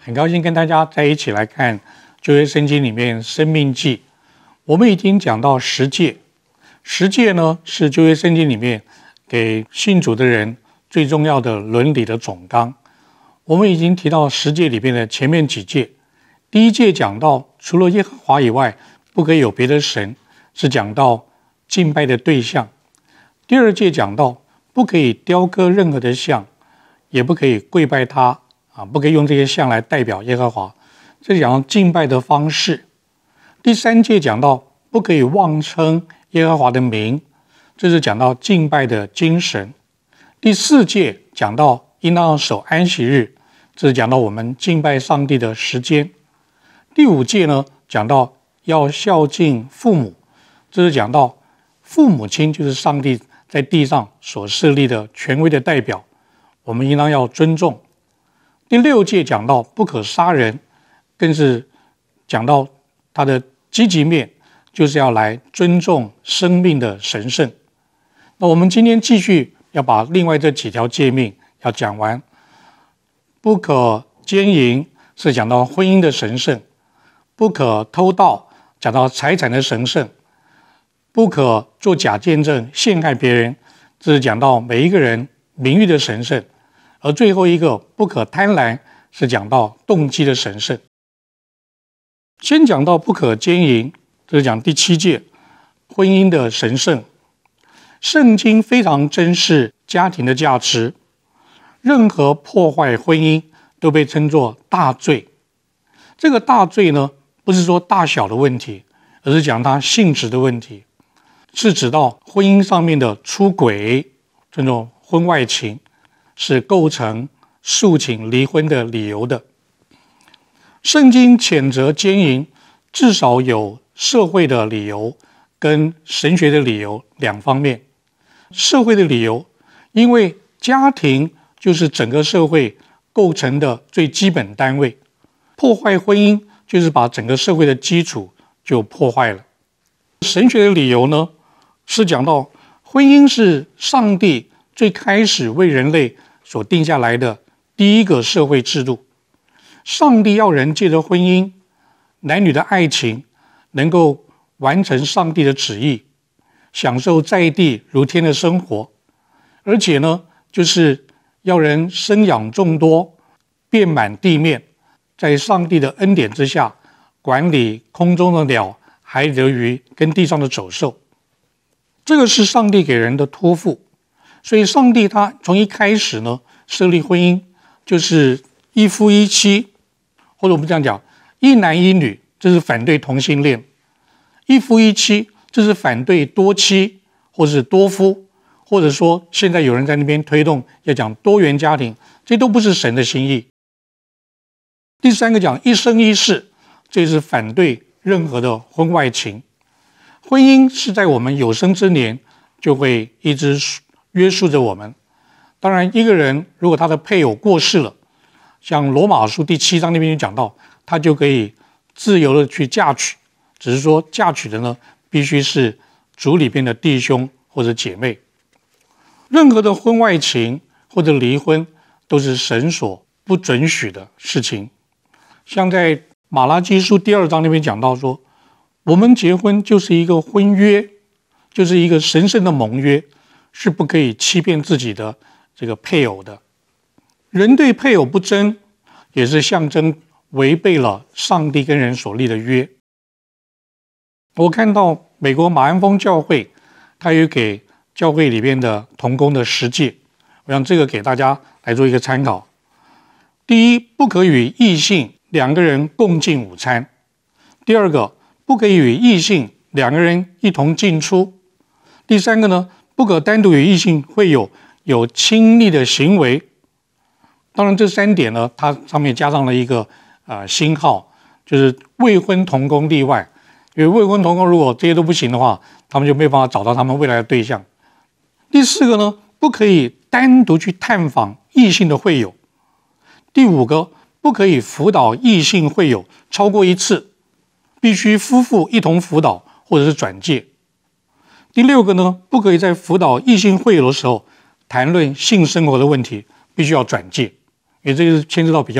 很高兴跟大家在一起来看旧约圣经里面申命记。我们已经讲到十诫，十诫呢是旧约圣经里面给信主的人最重要的伦理的总纲。我们已经提到十诫里面的前面几诫。第一诫讲到除了耶和华以外不可以有别的神，是讲到敬拜的对象。第二诫讲到不可以雕刻任何的像，也不可以跪拜他不可以用这些像来代表耶和华，这是讲到敬拜的方式。第三诫讲到不可以妄称耶和华的名，这是讲到敬拜的精神。第四诫讲到应当守安息日，这是讲到我们敬拜上帝的时间。第五诫呢，讲到要孝敬父母，这是讲到父母亲就是上帝在地上所设立的权威的代表，我们应当要尊重。第六诫讲到不可杀人，更是讲到它的积极面，就是要来尊重生命的神圣。那我们今天继续要把另外这几条诫命要讲完。不可奸淫是讲到婚姻的神圣，不可偷盗讲到财产的神圣，不可做假见证陷害别人，这是讲到每一个人名誉的神圣。而最后一个不可贪婪是讲到动机的神圣。先讲到不可奸淫，这是讲第七诫婚姻的神圣。圣经非常珍视家庭的价值，任何破坏婚姻都被称作大罪。这个大罪呢，不是说大小的问题，而是讲它性质的问题，是指到婚姻上面的出轨，这种婚外情是构成诉请离婚的理由的。圣经谴责奸淫，至少有社会的理由跟神学的理由两方面。社会的理由，因为家庭就是整个社会构成的最基本单位，破坏婚姻就是把整个社会的基础就破坏了。神学的理由呢，是讲到婚姻是上帝最开始为人类所定下来的第一个社会制度。上帝要人借着婚姻，男女的爱情能够完成上帝的旨意，享受在地如天的生活，而且呢，就是要人生养众多，遍满地面，在上帝的恩典之下，管理空中的鸟、海里的鱼跟地上的走兽。这个是上帝给人的托付。所以上帝他从一开始呢，设立婚姻就是一夫一妻，或者我们这样讲，一男一女，这是反对同性恋；一夫一妻，这是反对多妻或是多夫，或者说现在有人在那边推动要讲多元家庭，这都不是神的心意。第三个讲一生一世，这是反对任何的婚外情。婚姻是在我们有生之年就会一直约束着我们。当然一个人如果他的配偶过世了，像罗马书第7章那边就讲到，他就可以自由的去嫁娶，只是说嫁娶的呢，必须是主里边的弟兄或者姐妹。任何的婚外情或者离婚都是神所不准许的事情。像在马拉基书第2章那边讲到说，我们结婚就是一个婚约，就是一个神圣的盟约，是不可以欺骗自己的这个配偶的。人对配偶不贞，也是象征违背了上帝跟人所立的约。我看到美国马鞍峰教会，他有给教会里面的同工的10诫，我想这个给大家来做一个参考。第一，不可与异性2个人共进午餐；第二个，不可以与异性2个人一同进出；第三个呢，不可单独与异性会有亲密的行为。当然这3点呢，它上面加上了一个星号，就是未婚同工例外。因为未婚同工如果这些都不行的话，他们就没办法找到他们未来的对象。第4个呢，不可以单独去探访异性的会友。第5个，不可以辅导异性会友超过1次，必须夫妇一同辅导或者是转介。第6个呢，不可以在辅导异性会友的时候谈论性生活的问题，必须要转介，因为这个是牵涉到比较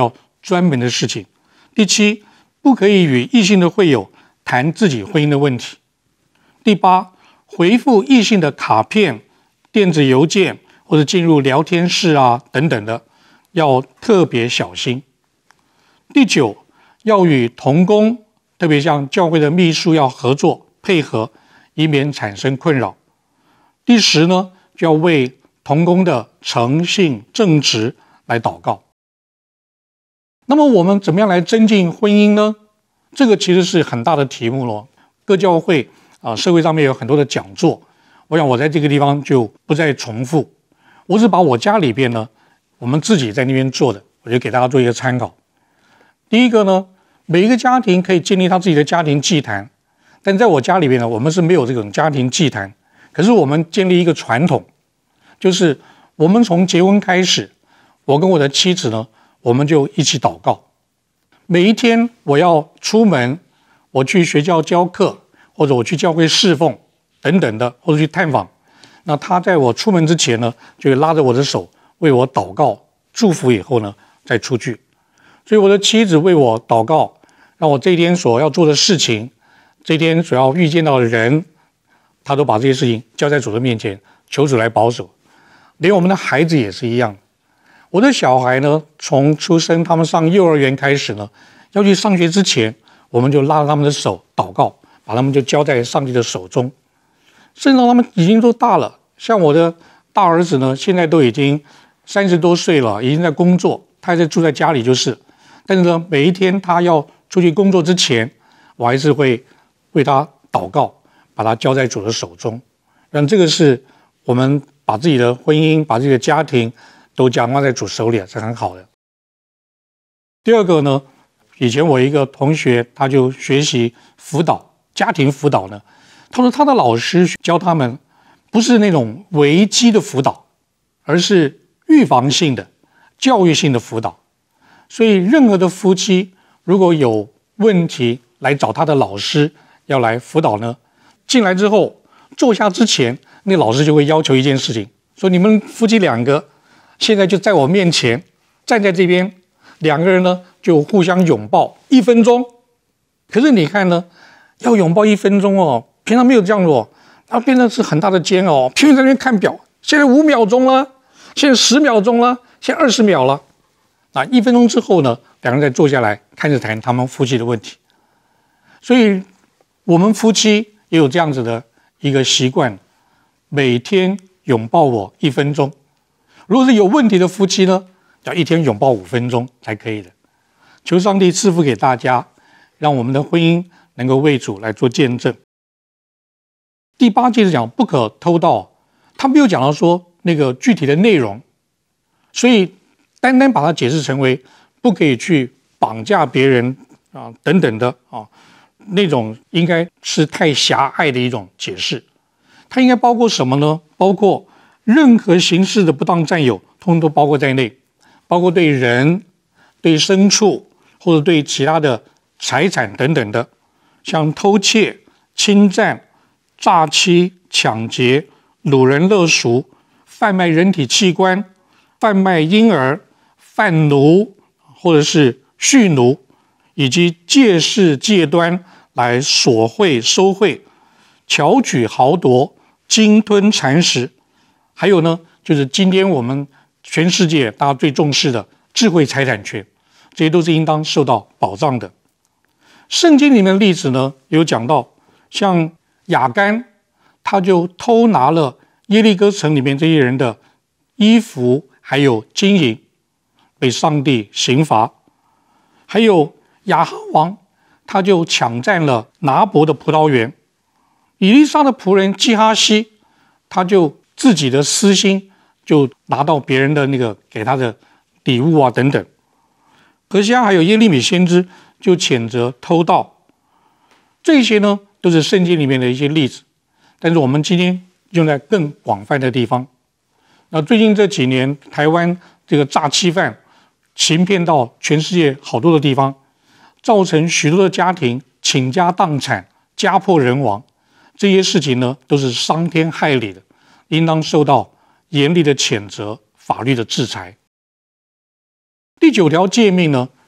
专门的事情。第7，不可以与异性的会友谈自己婚姻的问题。第8，回复异性的卡片、电子邮件或者进入聊天室啊等等的，要特别小心。第9，要与同工，特别像教会的秘书要合作配合，以免产生困扰。第10呢，就要为同工的诚信正直来祷告。那么我们怎么样来增进婚姻呢？这个其实是很大的题目咯。各教会社会上面有很多的讲座，我想我在这个地方就不再重复。我只把我家里边呢，我们自己在那边做的，我就给大家做一个参考。第一个呢，每一个家庭可以建立他自己的家庭祭坛，但在我家里边呢，我们是没有这种家庭祭坛。可是我们建立一个传统，就是我们从结婚开始，我跟我的妻子呢，我们就一起祷告。每一天我要出门，我去学校教课，或者我去教会侍奉等等的，或者去探访，那他在我出门之前呢，就拉着我的手为我祷告祝福，以后呢再出去。所以我的妻子为我祷告，让我这一天所要做的事情，这一天所要遇见到的人，他都把这些事情交在主的面前，求主来保守。连我们的孩子也是一样。我的小孩呢，从出生他们上幼儿园开始呢，要去上学之前，我们就拉着他们的手祷告，把他们就交在上帝的手中。甚至他们已经都大了，像我的大儿子呢，现在都已经30多岁了，已经在工作，他还在住在家里就是。但是呢，每一天他要出去工作之前，我还是会为他祷告，把他交在主的手中。让这个是我们把自己的婚姻、把自己的家庭都掌握在主手里，是很好的。第二个呢，以前我一个同学，他就学习辅导，家庭辅导呢，他说他的老师教他们不是那种危机的辅导，而是预防性的、教育性的辅导。所以任何的夫妻如果有问题来找他的老师要来辅导呢，进来之后坐下之前，那老师就会要求一件事情，说你们夫妻2个现在就在我面前站在这边，2个人呢就互相拥抱1分钟。可是你看呢，要拥抱1分钟哦，平常没有这样做，然后变成是很大的煎熬，拼命在那边看表，现在5秒钟了，现在10秒钟了，现在20秒了。那1分钟之后呢，2人再坐下来开始谈他们夫妻的问题。所以我们夫妻也有这样子的一个习惯，每天拥抱我1分钟。如果是有问题的夫妻呢，要1天拥抱5分钟才可以的。求上帝赐福给大家，让我们的婚姻能够为主来做见证。第8节是讲不可偷盗，他没有讲到说那个具体的内容，所以单单把它解释成为不可以去绑架别人等等的那种应该是太狭隘的一种解释。它应该包括什么呢？包括任何形式的不当占有，通通都包括在内，包括对人、对牲畜或者对其他的财产等等的，像偷窃、侵占、诈欺、抢劫、掳人勒赎、贩卖人体器官、贩卖婴儿、贩奴或者是蓄奴，以及借势借端来索贿收贿、巧取豪夺、鲸吞蚕食，还有呢，就是今天我们全世界大家最重视的智慧财产权，这些都是应当受到保障的。圣经里面的例子呢，有讲到像亚干，他就偷拿了耶利哥城里面这些人的衣服还有金银，被上帝刑罚。还有亚哈王，他就抢占了拿伯的葡萄园。以利沙的仆人基哈西，他就自己的私心就拿到别人的那个给他的礼物啊等等。何西阿还有耶利米先知就谴责偷盗。这些呢都是圣经里面的一些例子，但是我们今天用在更广泛的地方。那最近这几年，台湾这个诈欺犯行骗到全世界好多的地方，造成许多的家庭倾家荡产、家破人亡。这些事情呢，都是伤天害理的，应当受到严厉的谴责、法律的制裁。第9条诫命呢，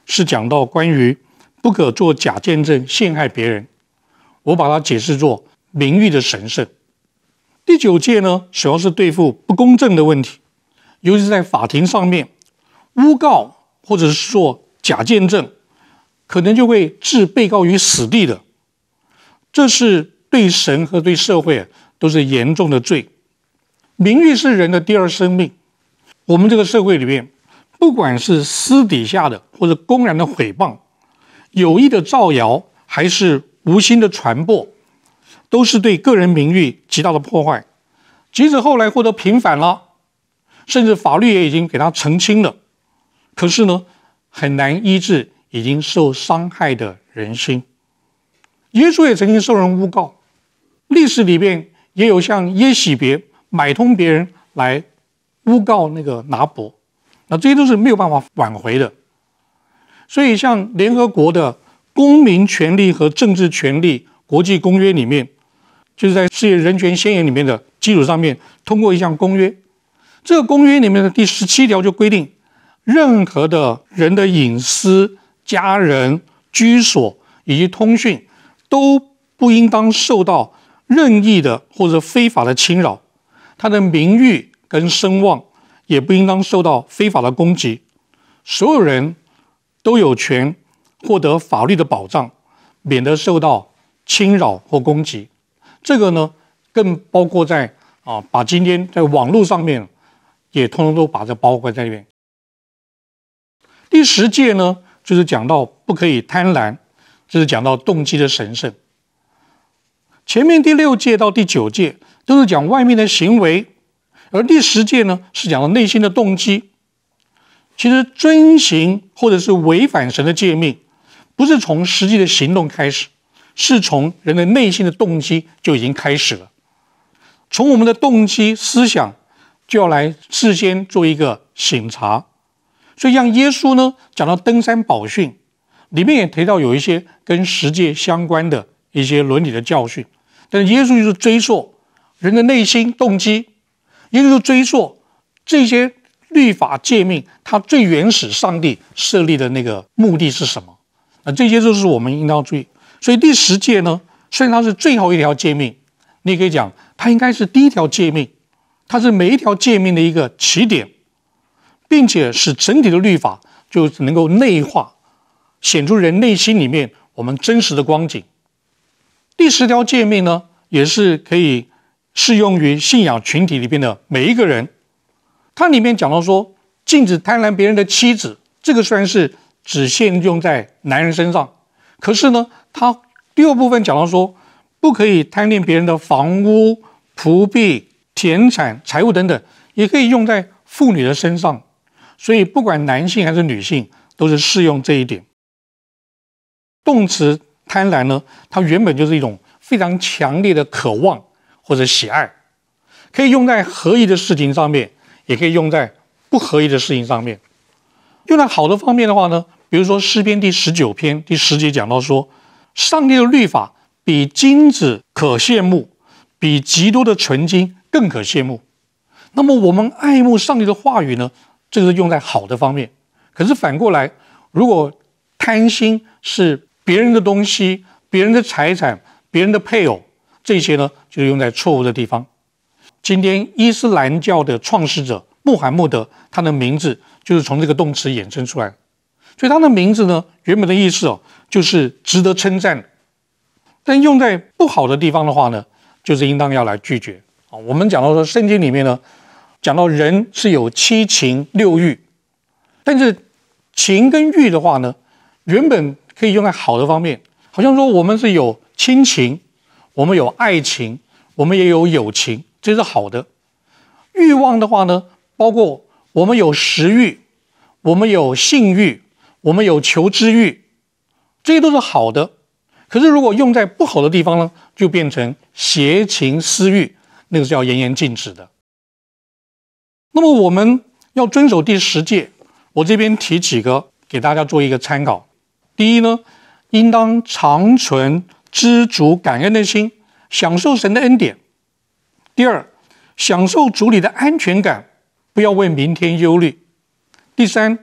是讲到关于不可做假见证陷害别人，我把它解释作名誉的神圣。第9戒呢，主要是对付不公正的问题，尤其是在法庭上面，诬告或者是说假见证，可能就会置被告于死地的。这是对神和对社会都是严重的罪。名誉是人的第二生命，我们这个社会里面，不管是私底下的或者公然的诽谤，有意的造谣，还是无心的传播，都是对个人名誉极大的破坏。即使后来获得平反了，甚至法律也已经给他澄清了，可是呢，很难医治已经受伤害的人心。耶稣也曾经受人诬告，历史里面也有像耶洗别买通别人来诬告那个拿伯，那这些都是没有办法挽回的。所以像联合国的公民权利和政治权利国际公约里面，就是在世界人权宣言里面的基础上面通过一项公约，这个公约里面的第17条就规定，任何的人的隐私、家人、居所以及通讯都不应当受到任意的或者非法的侵扰，他的名誉跟声望也不应当受到非法的攻击。所有人都有权获得法律的保障，免得受到侵扰或攻击。这个呢，更包括在把今天在网络上面也通通都把这包括在里面。第10戒呢，就是讲到不可以贪婪，这是讲到动机的神圣。前面第6戒到第9戒都是讲外面的行为，而第10戒呢是讲到内心的动机。其实遵行或者是违反神的诫命，不是从实际的行动开始，是从人的内心的动机就已经开始了。从我们的动机思想就要来事先做一个省察。所以像耶稣呢讲到登山宝训，里面也提到有一些跟10戒相关的一些伦理的教训，但是耶稣就是追溯人的内心动机，耶稣就追溯这些律法诫命它最原始上帝设立的那个目的是什么。这些都是我们应当注意。所以第10戒呢，虽然它是最后一条诫命，你也可以讲它应该是第一条诫命，它是每一条诫命的一个起点，并且使整体的律法就能够内化，显出人内心里面我们真实的光景。第10条诫命呢，也是可以适用于信仰群体里面的每一个人。它里面讲到说，禁止贪婪别人的妻子，这个虽然是只限用在男人身上，可是呢，它第2部分讲到说，不可以贪恋别人的房屋、仆婢、田产、财物等等，也可以用在妇女的身上。所以不管男性还是女性，都是适用这一点。动词贪婪呢，它原本就是一种非常强烈的渴望或者喜爱，可以用在合宜的事情上面，也可以用在不合宜的事情上面。用在好的方面的话呢，比如说诗篇第19篇第10节讲到说，上帝的律法比金子可羡慕，比极多的纯金更可羡慕。那么我们爱慕上帝的话语呢，这个是用在好的方面。可是反过来，如果贪心是别人的东西、别人的财产、别人的配偶，这些呢就是用在错误的地方。今天伊斯兰教的创始者穆罕默德，他的名字就是从这个动词衍生出来的。所以他的名字呢，原本的意思就是值得称赞。但用在不好的地方的话呢，就是应当要来拒绝。我们讲到说，圣经里面呢，讲到人是有7情6欲，但是情跟欲的话呢，原本可以用在好的方面，好像说我们是有亲情，我们有爱情，我们也有友情，这是好的。欲望的话呢，包括我们有食欲，我们有性欲，我们有求知欲，这些都是好的。可是如果用在不好的地方呢，就变成邪情私欲，那个是要严严禁止的。那么我们要遵守第10戒，我这边提几个给大家做一个参考。第一呢，应当常存知足感恩的心，享受神的恩典。第二，享受主里的安全感，不要为明天忧虑。第三，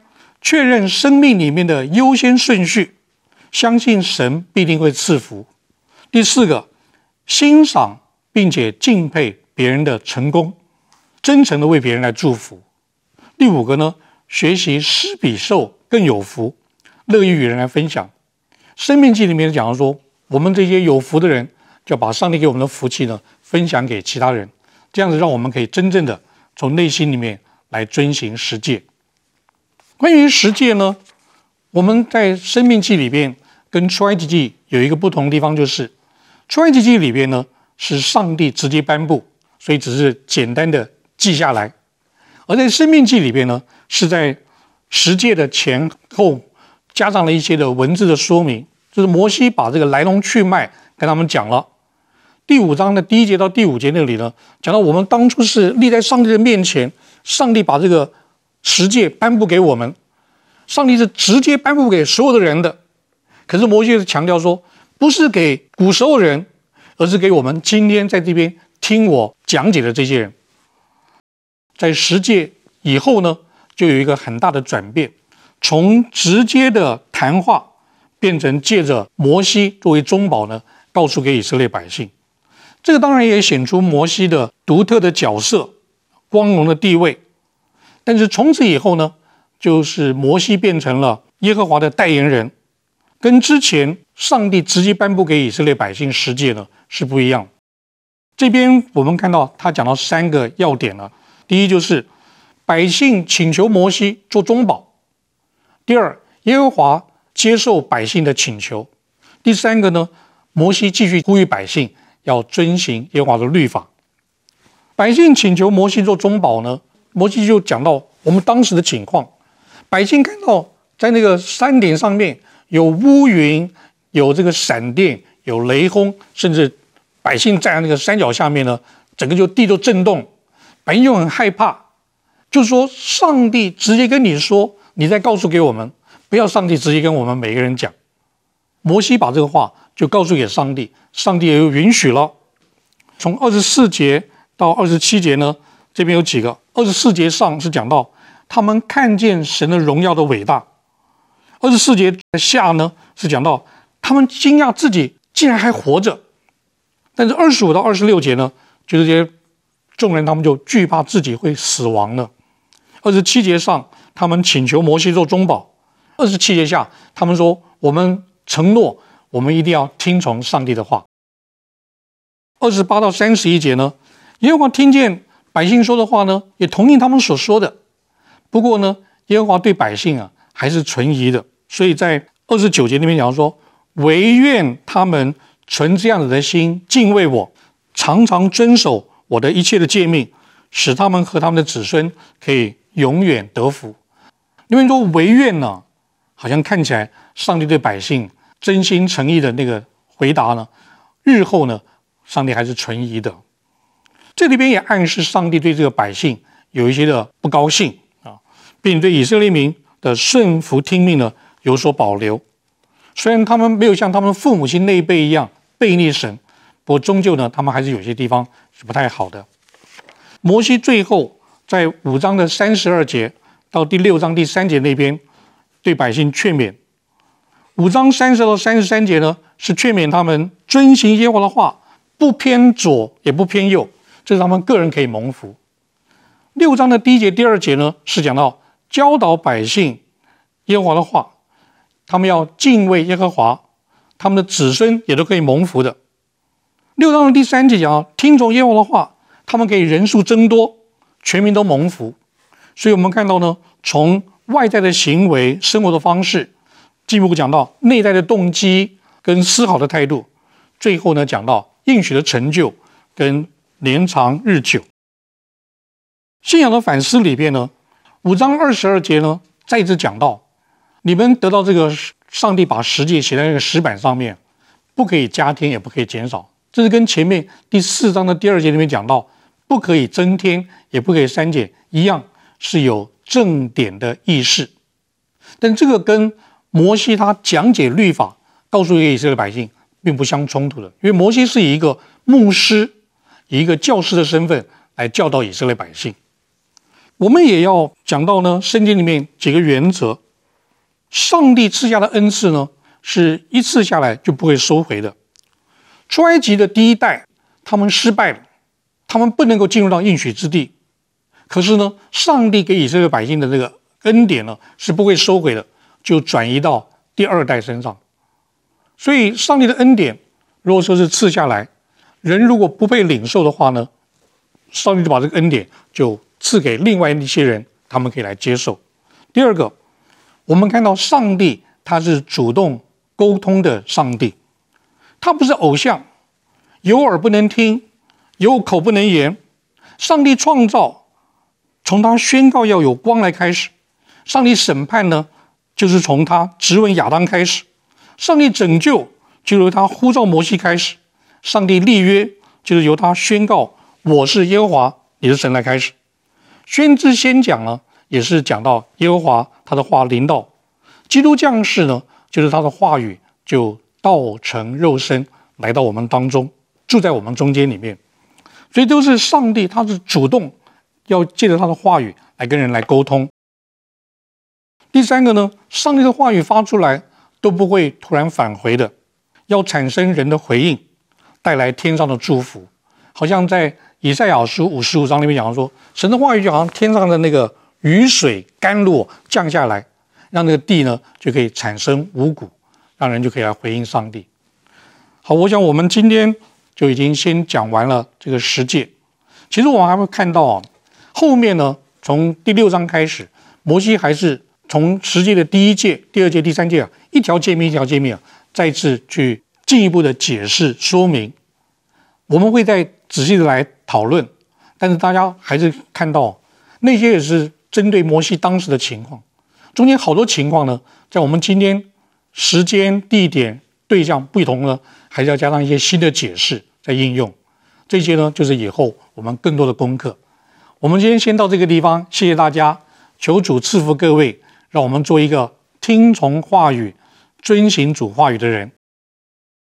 确认生命里面的优先顺序，相信神必定会赐福。第4个，欣赏并且敬佩别人的成功，真诚的为别人来祝福。第5个呢，学习施比受更有福，乐意与人来分享。生命记里面讲说，我们这些有福的人，就要把上帝给我们的福气呢，分享给其他人，这样子让我们可以真正的从内心里面来遵行十诫。关于十诫呢，我们在生命记里边跟出埃及记有一个不同的地方，就是出埃及记里边呢是上帝直接颁布，所以只是简单的记下来；而在生命记里边呢，是在十诫的前后加上了一些的文字的说明，就是摩西把这个来龙去脉跟他们讲了。第5章的第1节到第5节那里呢，讲到我们当初是立在上帝的面前，上帝把这个十诫颁布给我们，上帝是直接颁布给所有的人的。可是摩西是强调说，不是给古时候人，而是给我们今天在这边听我讲解的这些人。在十诫以后呢，就有一个很大的转变，从直接的谈话变成借着摩西作为中保呢，告诉给以色列百姓。这个当然也显出摩西的独特的角色、光荣的地位。但是从此以后呢，就是摩西变成了耶和华的代言人，跟之前上帝直接颁布给以色列百姓十诫呢是不一样的。这边我们看到他讲到3个要点了。第一就是百姓请求摩西做中保；第2，耶和华接受百姓的请求；第3个呢，摩西继续呼吁百姓要遵行耶和华的律法。百姓请求摩西做中保呢，摩西就讲到我们当时的情况，百姓看到在那个山顶上面有乌云，有这个闪电，有雷轰，甚至百姓站在那个山脚下面呢，整个就地都震动，百姓就很害怕，就是说上帝直接跟你说，你再告诉给我们，不要上帝直接跟我们每个人讲。摩西把这个话就告诉给上帝，上帝也就允许了。从24节到27节呢，这边有几个。24节上是讲到他们看见神的荣耀的伟大，24节下呢是讲到他们惊讶自己竟然还活着。但是25到26节呢，就是这些众人他们就惧怕自己会死亡了。27节上他们请求摩西做中保，27节下他们说，我们承诺我们一定要听从上帝的话。28到31节呢，耶和华听见百姓说的话呢，也同意他们所说的。不过呢，耶和华对百姓还是存疑的，所以在29节那边讲说，惟愿他们存这样子的心，敬畏我，常常遵守我的一切的诫命，使他们和他们的子孙可以永远得福。因为说惟愿呢，好像看起来上帝对百姓真心诚意的那个回答呢，日后呢，上帝还是存疑的。这里边也暗示上帝对这个百姓有一些的不高兴并对以色列民的顺服听命呢有所保留。虽然他们没有像他们父母亲那一辈一样背逆神，不过终究呢，他们还是有些地方是不太好的。摩西最后在5章的32节到第6章第3节那边对百姓劝勉。5章30到33节呢，是劝勉他们遵行耶和华的话，不偏左也不偏右，这是他们个人可以蒙福。6章的第1节、第2节呢，是讲到教导百姓耶和华的话，他们要敬畏耶和华，他们的子孙也都可以蒙福的。6章的第3节讲听从耶和华的话，他们可以人数增多，全民都蒙福。所以我们看到呢，从外在的行为、生活的方式，进一步讲到内在的动机跟思考的态度，最后呢讲到应许的成就跟年长日久。信仰的反思里边呢，5章22节呢再一次讲到，你们得到这个上帝把十诫写在那个石板上面，不可以加添也不可以减少，这是跟前面第4章的第2节里面讲到不可以增添也不可以删减一样，是有正点的意识。但这个跟摩西他讲解律法告诉以色列百姓并不相冲突的，因为摩西是以一个牧师、以一个教师的身份来教导以色列百姓。我们也要讲到呢，圣经里面几个原则。 上帝赐下的恩赐呢，是一次下来就不会收回的。出埃及的第一代，他们失败了，他们不能够进入到应许之地。可是呢，上帝给以色列百姓的这个恩典呢，是不会收回的，就转移到第二代身上。所以，上帝的恩典，如果说是赐下来，人如果不被领受的话呢，上帝就把这个恩典就赐给另外一些人，他们可以来接受。第二个，我们看到上帝他是主动沟通的上帝，他不是偶像，有耳不能听，有口不能言。上帝创造，从他宣告要有光来开始；上帝审判呢，就是从他质问亚当开始；上帝拯救，就由他呼召摩西开始；上帝立约，就是由他宣告我是耶和华你的神来开始。先知先讲呢，也是讲到耶和华他的话临到；基督降世呢，就是他的话语就道成肉身来到我们当中，住在我们中间里面。所以都是上帝他是主动要借着他的话语来跟人来沟通。第三个呢，上帝的话语发出来都不会突然返回的，要产生人的回应，带来天上的祝福。好像在以赛亚书55章里面讲说，神的话语就好像天上的那个雨水甘露降下来，让那个地呢就可以产生五谷，让人就可以来回应上帝。好，我想我们今天就已经先讲完了这个十诫。其实我们还会看到后面呢，从第6章开始，摩西还是从十诫的第1诫、第2诫、第3诫一条诫命一条诫命再次去进一步的解释说明。我们会再仔细的来讨论，但是大家还是看到那些也是针对摩西当时的情况，中间好多情况呢，在我们今天时间、地点、对象不同呢，还是要加上一些新的解释在应用。这些呢，就是以后我们更多的功课。我们今天先到这个地方，谢谢大家，求主赐福各位，让我们做一个听从话语、遵行主话语的人。